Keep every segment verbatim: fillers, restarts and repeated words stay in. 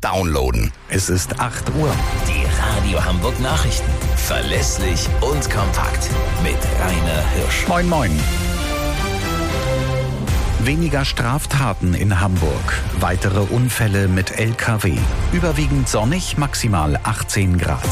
downloaden. Es ist acht Uhr. Die Radio Hamburg Nachrichten. Verlässlich und kompakt. Mit Rainer Hirsch. Moin, moin. Weniger Straftaten in Hamburg. Weitere Unfälle mit L K W. Überwiegend sonnig, maximal achtzehn Grad.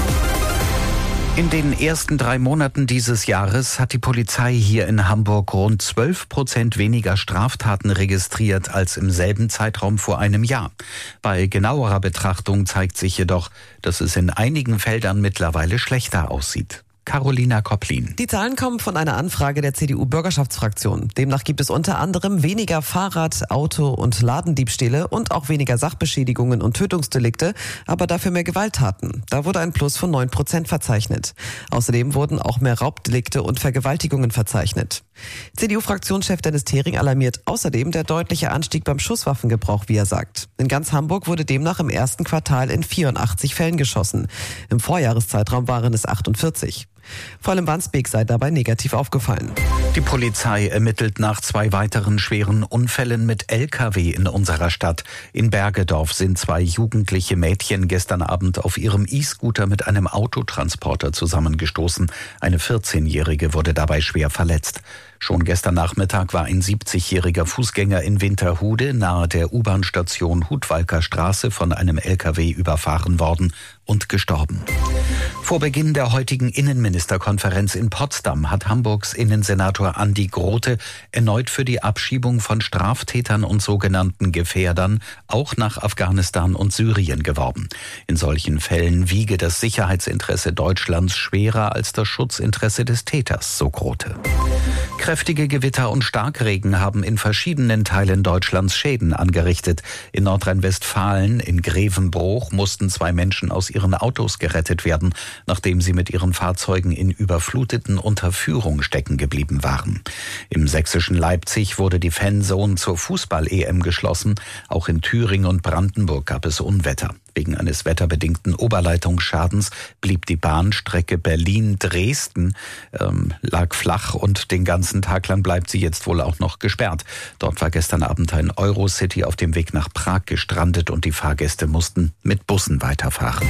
In den ersten drei Monaten dieses Jahres hat die Polizei hier in Hamburg rund zwölf Prozent weniger Straftaten registriert als im selben Zeitraum vor einem Jahr. Bei genauerer Betrachtung zeigt sich jedoch, dass es in einigen Feldern mittlerweile schlechter aussieht. Carolina Kopplin. Die Zahlen kommen von einer Anfrage der C D U-Bürgerschaftsfraktion. Demnach gibt es unter anderem weniger Fahrrad-, Auto- und Ladendiebstähle und auch weniger Sachbeschädigungen und Tötungsdelikte, aber dafür mehr Gewalttaten. Da wurde ein Plus von neun Prozent verzeichnet. Außerdem wurden auch mehr Raubdelikte und Vergewaltigungen verzeichnet. C D U-Fraktionschef Dennis Thering alarmiert außerdem der deutliche Anstieg beim Schusswaffengebrauch, wie er sagt. In ganz Hamburg wurde demnach im ersten Quartal in vierundachtzig Fällen geschossen. Im Vorjahreszeitraum waren es achtundvierzig. Vor allem Wandsbek sei dabei negativ aufgefallen. Die Polizei ermittelt nach zwei weiteren schweren Unfällen mit L K W in unserer Stadt. In Bergedorf sind zwei jugendliche Mädchen gestern Abend auf ihrem E-Scooter mit einem Autotransporter zusammengestoßen. Eine vierzehnjährige wurde dabei schwer verletzt. Schon gestern Nachmittag war ein siebzigjähriger Fußgänger in Winterhude nahe der U-Bahn-Station Hudwalker Straße von einem L K W überfahren worden und gestorben. Vor Beginn der heutigen Innenministerkonferenz in Potsdam hat Hamburgs Innensenator Andi Grote erneut für die Abschiebung von Straftätern und sogenannten Gefährdern auch nach Afghanistan und Syrien geworben. In solchen Fällen wiege das Sicherheitsinteresse Deutschlands schwerer als das Schutzinteresse des Täters, so Grote. Kräftige Gewitter und Starkregen haben in verschiedenen Teilen Deutschlands Schäden angerichtet. In Nordrhein-Westfalen, in Grevenbroich, mussten zwei Menschen aus ihren Autos gerettet werden, nachdem sie mit ihren Fahrzeugen in überfluteten Unterführung stecken geblieben waren. Im sächsischen Leipzig wurde die Fanzone zur Fußball-E M geschlossen. Auch in Thüringen und Brandenburg gab es Unwetter. Wegen eines wetterbedingten Oberleitungsschadens blieb die Bahnstrecke Berlin-Dresden, ähm, lag flach und den ganzen Tag lang bleibt sie jetzt wohl auch noch gesperrt. Dort war gestern Abend ein Eurocity auf dem Weg nach Prag gestrandet und die Fahrgäste mussten mit Bussen weiterfahren.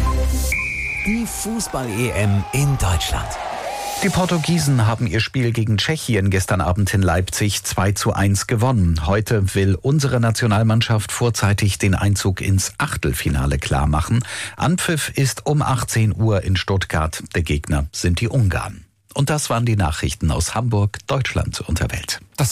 Die Fußball-E M in Deutschland. Die Portugiesen haben ihr Spiel gegen Tschechien gestern Abend in Leipzig zwei zu eins gewonnen. Heute will unsere Nationalmannschaft vorzeitig den Einzug ins Achtelfinale klarmachen. Anpfiff ist um achtzehn Uhr in Stuttgart. Der Gegner sind die Ungarn. Und das waren die Nachrichten aus Hamburg, Deutschland und der Welt. Das